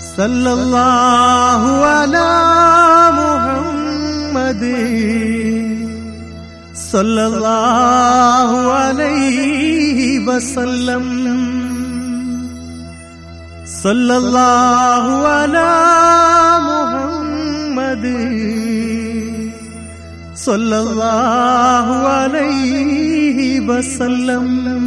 സല്ലല്ലാഹു അലാ മുഹമ്മദ് സല്ലല്ലാഹു അലൈഹി വസല്ലം. സല്ലല്ലാഹു അലാ മുഹമ്മദ് സല്ലല്ലാഹു അലൈഹി വസല്ലം.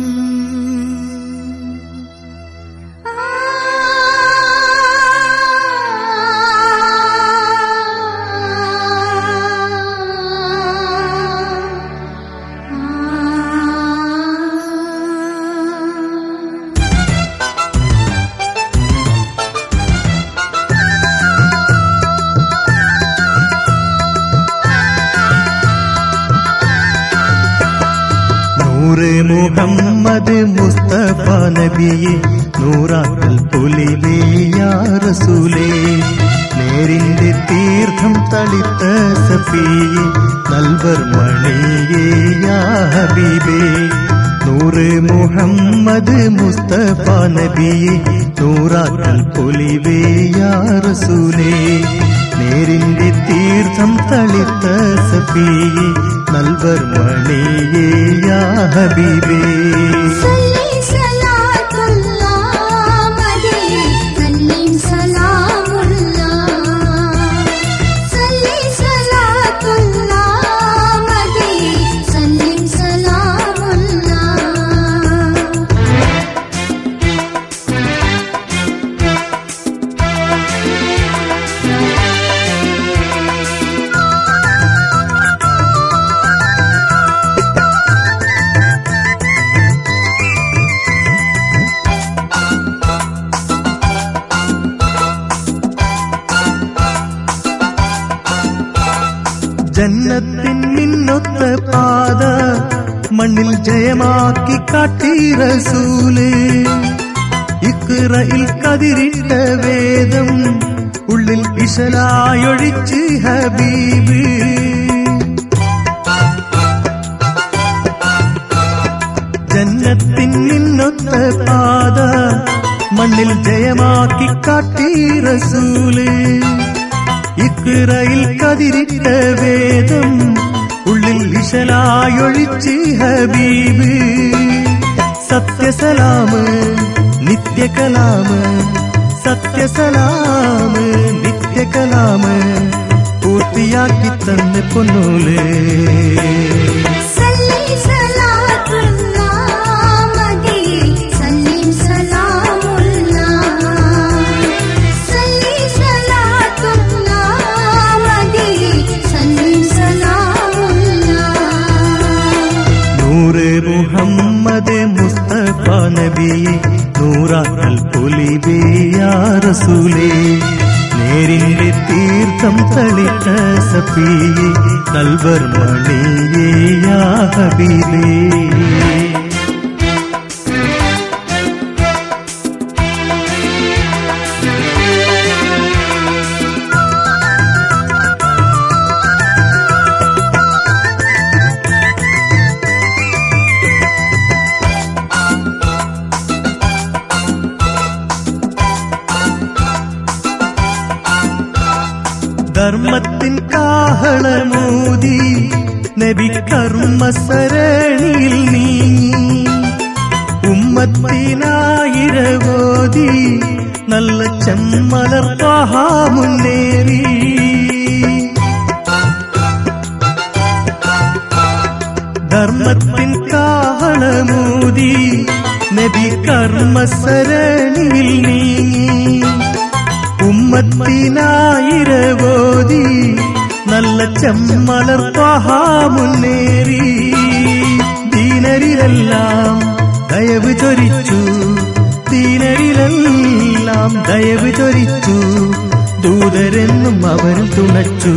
നൂറെ മുഹമ്മദ് മുസ്തഫ നബിയെ നൂറാക്കൽ പൊലിവേ യാ റസൂലേ. നേരിന്റെ തീർത്ഥം തളിത്ത സഫിയെ നൽവർ മണിയേ യാ ഹബീബേ. നൂറെ മുഹമ്മദ് മുസ്തഫ നബിയെ നൂറാക്കൽ പൊലിവേ യാ റസൂലേ. നേരിന്റെ തീർത്ഥം തളിത്ത സഫിയെ നൽവർ മണിയേ യാ ഹബീബേ. ജന്നത്തിൻ മിന്നൊത്ത പാത മണ്ണിൽ ജയമാക്കി കാട്ടി റസൂലേ. ഇഖ്റയിൽ കതിരിട്ട വേദം ഉള്ളിൽ ഇശലായൊഴിച്ച് ഹബീബ്. ജന്നത്തിൻ മിന്നൊത്ത പാത മണ്ണിൽ ജയമാക്കി കാട്ടി റസൂലേ. ഇഖ്റയിൽ കതിരിട്ട വേദം ഉള്ളിൽ ഇശലായൊഴിച്ച് ഹബീബ്. സത്യസലാമ് നിത്യകലാമ് സത്യസലാമ് നിത്യകലാമ് പൂർത്തിയാക്കി തന്നെ പൊന്നൂലേ. മുഹമ്മദ് മുസ്തഫ നബിയെ നൂറാക്കൽ പൊലിവേ യാ റസൂലേ. നേരിന്റെ തീർത്ഥം തളിച്ച സഫിയെ നൽവർ മണിയേ യാ ഹബീബേ. ധർമ്മത്തിൻ കാഹളമൂതി നബി കർമ്മസരണിയിൽ നീങ്ങി. ഉമ്മത്തിനായിരവോതി നല്ല ചെമ്മലർ ത്വഹ മുന്നേറി. ധർമ്മത്തിൻ കാഹളമൂതി നബി കർമ്മസരണിയിൽ നീങ്ങി. ഉമ്മത്തിനായിരവോതി നല്ല ചെമ്മലർ ത്വഹ മുന്നേറി. ദീനരിലെല്ലാം ദയവ് ചൊരിച്ചു ദീനരിലെല്ലാം ദയവ് ചൊരിച്ചു. ദൂതരെന്നും അവരും തുണച്ചു.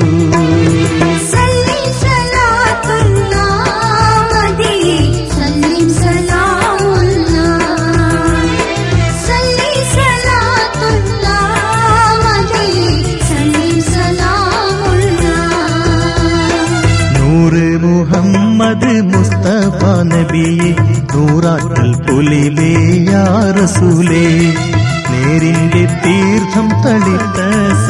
മുഹമ്മദ് മുസ്തഫ നബിയെ നൂറാക്കൽ പൊലിവേ യാ റസൂലേ. നേരിന്റെ തീർത്ഥം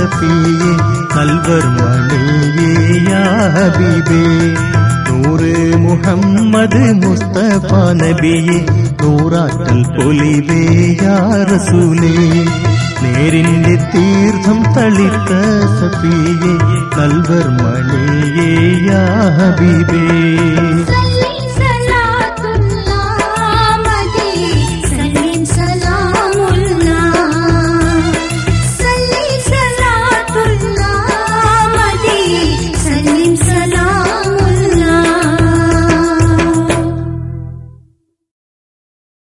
സഫിയെ നൽവർ മണിയേ യാ ഹബീബേ നൂറ് മുഹമ്മദ് മുസ്തഫ നബിയെ നൂറാറ്റൽ പൊലിവേ യാ റസൂലേ നേരിന്റെ തീർത്ഥം തളിത്ത സഫിയെ നൽവർ മണിയേ യാ ഹബീബേ